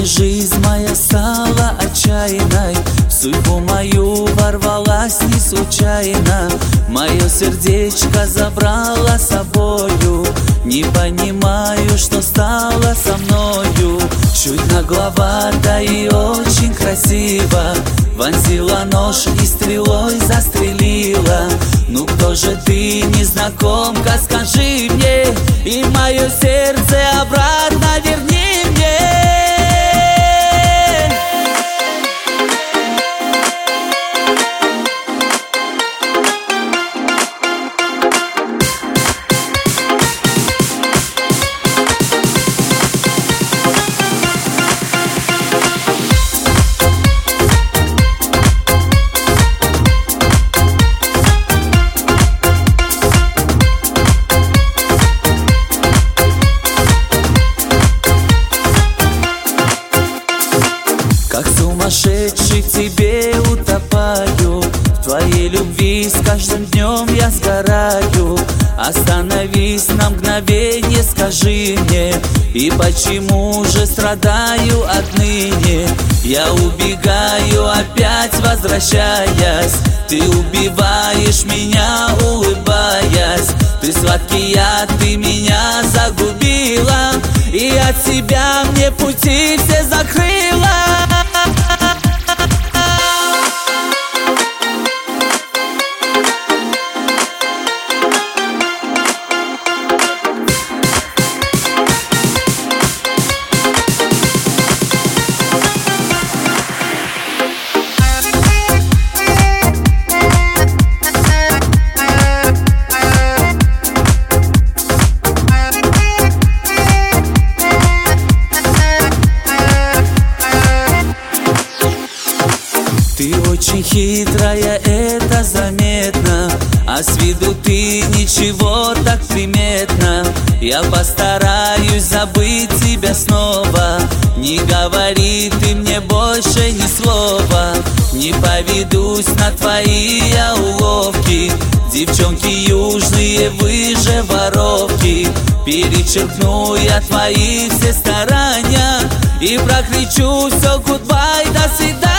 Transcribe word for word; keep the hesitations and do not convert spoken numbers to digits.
Сегодня жизнь моя стала отчаянной, в судьбу мою ворвалась не случайно. Мое сердечко забрала с собою, не понимаю, что стало со мною. Чуть нагловато и очень красиво, вонзила нож и стрелой застрелила. Ну кто же ты, незнакомка, скажи мне, и мое сердце обратно верни мне. Как сумасшедший в тебе утопаю, в твоей любви с каждым днем я сгораю. Остановись на мгновенье, скажи мне, и почему же страдаю отныне? Я убегаю, опять возвращаясь, ты убиваешь меня, улыбаясь. Ты сладкий яд, ты меня загубила, и от себя мне пути все закрыла. Ты очень хитрая, это заметно, а с виду ты ничего так приметно. Я постараюсь забыть тебя снова, не говори ты мне больше ни слова. Не поведусь на твои я уловки, девчонки южные, вы же воровки. Перечеркну я твои все старания и прокричу все, гудбай, до свидания.